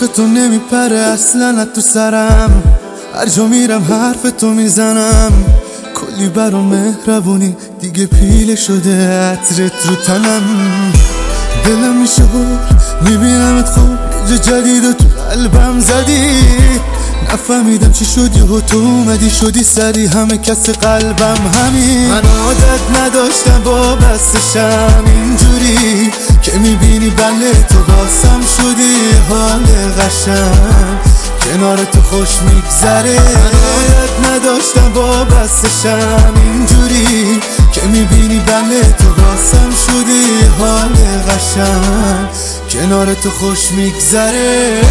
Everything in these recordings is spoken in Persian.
عشق تو نمیپره اصلا تو سرم، هر جا میرم حرف تو میزنم. کلی برام مهربونی دیگه پیله شده عطرت رو تنم. دلم میشه میبینمت خوب یه جدید و تو قلبم زدی. نفهمیدم چی شدی و تو اومدی شدی سری همه کس قلبم همین. من عادت نداشتم با بستشم اینجوری که میبینی بله تو باسم شدی حال قشنگ کنار تو خوش میگذره. من عادت نداشتم با بستشم اینجوری که میبینی بله تو باسم شدی حال قشنگ کنار تو خوش میگذره.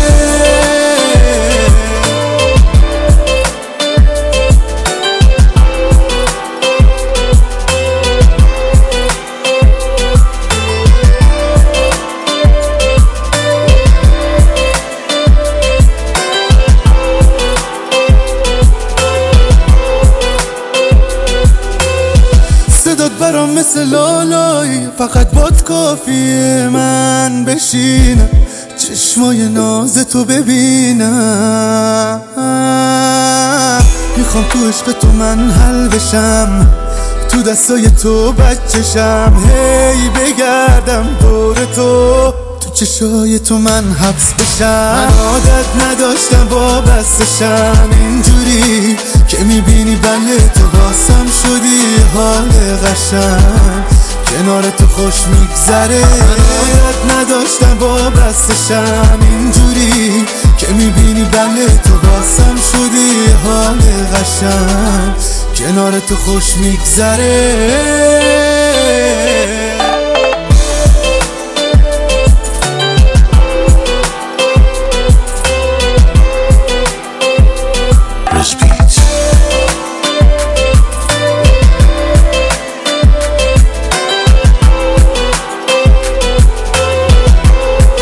صدات برام مثل لالایی فقط باد کافیه من بشینم چشمای ناز تو ببینم. میخوام تو عشق تو من حل بشم تو دستای تو بچشم هی بگردم دور تو چشای تو من حبس بشم. من عادت نداشتم با بستشم اینجوری که میبینی بله تو باسم شدی حال قشنگ کنار تو خوش میگذره. من عادت نداشتم با بستشم اینجوری که میبینی بله تو باسم شدی حال قشنگ کنار تو خوش میگذره.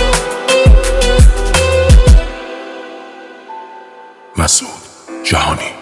مسعود جهانی.